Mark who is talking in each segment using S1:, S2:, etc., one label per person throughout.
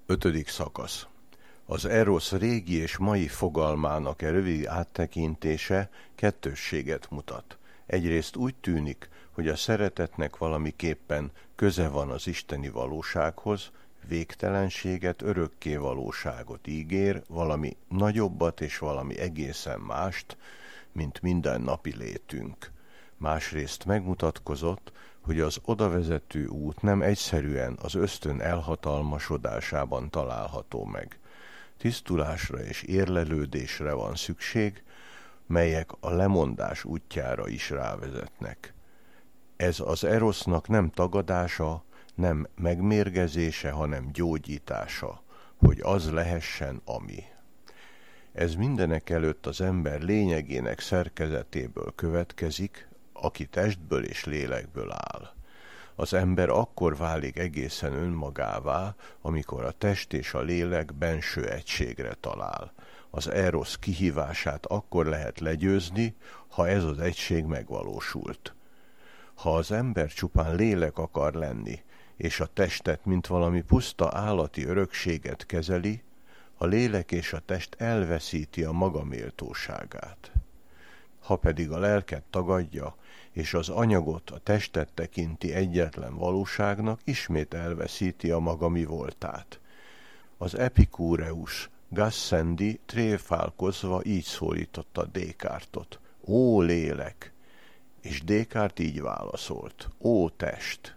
S1: 5. szakasz. Az erosz régi és mai fogalmának rövid áttekintése kettősséget mutat. Egyrészt úgy tűnik, hogy a szeretetnek valamiképpen köze van az isteni valósághoz, végtelenséget, örökké valóságot ígér, valami nagyobbat és valami egészen mást, mint mindennapi létünk. Másrészt megmutatkozott, hogy az odavezető út nem egyszerűen az ösztön elhatalmasodásában található meg. Tisztulásra és érlelődésre van szükség, melyek a lemondás útjára is rávezetnek. Ez az erosznak nem tagadása, nem megmérgezése, hanem gyógyítása, hogy az lehessen, ami. Ez mindenek előtt az ember lényegének szerkezetéből következik, aki testből és lélekből áll. Az ember akkor válik egészen önmagává, amikor a test és a lélek benső egységre talál. Az erosz kihívását akkor lehet legyőzni, ha ez az egység megvalósult. Ha az ember csupán lélek akar lenni, és a testet, mint valami puszta állati örökséget kezeli, a lélek és a test elveszíti a maga méltóságát. Ha pedig a lelket tagadja, és az anyagot, a testet tekinti egyetlen valóságnak, ismét elveszíti a maga mi voltát. Az Epikúreus Gassendi tréfálkozva így szólította Descartes-ot: ó lélek! És Descartes így válaszolt: ó test!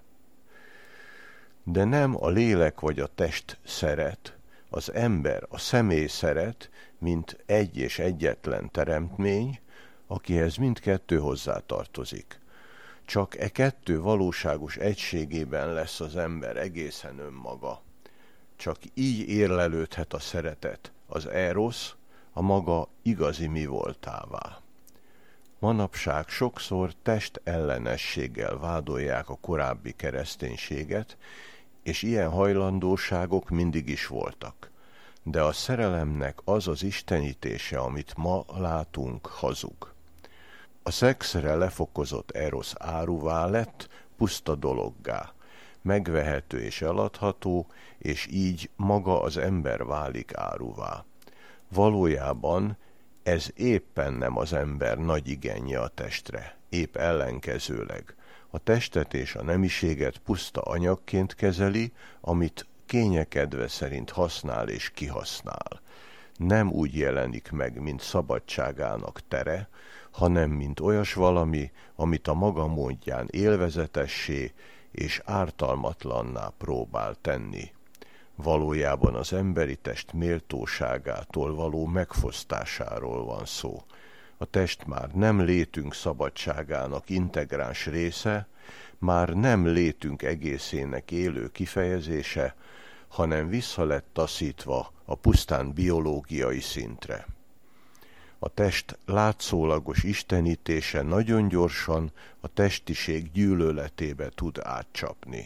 S1: De nem a lélek vagy a test szeret, az ember, a személy szeret, mint egy és egyetlen teremtmény, akihez mindkettő hozzátartozik. Csak e kettő valóságos egységében lesz az ember egészen önmaga. Csak így érlelődhet a szeretet, az erosz, a maga igazi mi voltává. Manapság sokszor testellenességgel vádolják a korábbi kereszténységet, és ilyen hajlandóságok mindig is voltak. De a szerelemnek az az istenítése, amit ma látunk, hazug. A szexre lefokozott erosz áruvá lett, puszta dologgá, megvehető és eladható, és így maga az ember válik áruvá. Valójában ez éppen nem az ember nagy igénye a testre, épp ellenkezőleg. A testet és a nemiséget puszta anyagként kezeli, amit kényekedve szerint használ és kihasznál. Nem úgy jelenik meg, mint szabadságának tere, hanem mint olyas valami, amit a maga módján élvezetessé és ártalmatlanná próbál tenni. Valójában az emberi test méltóságától való megfosztásáról van szó. A test már nem létünk szabadságának integráns része, már nem létünk egészének élő kifejezése, hanem vissza lett taszítva a pusztán biológiai szintre. A test látszólagos istenítése nagyon gyorsan a testiség gyűlöletébe tud átcsapni.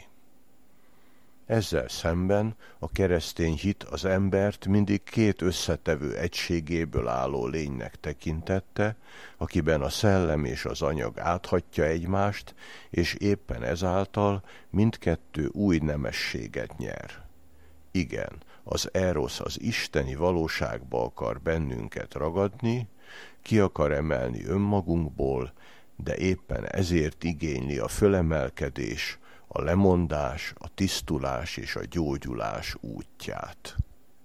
S1: Ezzel szemben a keresztény hit az embert mindig két összetevő egységéből álló lénynek tekintette, akiben a szellem és az anyag áthatja egymást, és éppen ezáltal mindkettő új nemességet nyer. Igen, az erosz az isteni valóságba akar bennünket ragadni, ki akar emelni önmagunkból, de éppen ezért igényli a fölemelkedés, a lemondás, a tisztulás és a gyógyulás útját.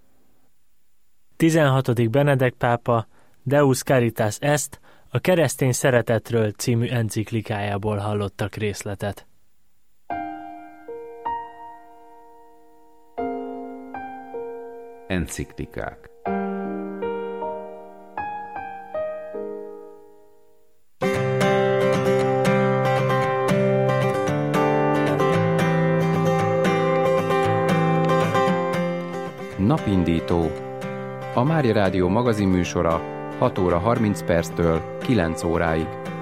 S2: 16. Benedek pápa Deus Caritas Est, a keresztény szeretetről című enciklikájából hallottak részletet.
S3: Enciklikák. Napindító. A Mária Rádió magazinműsora 6 óra 30 perctől 9 óráig.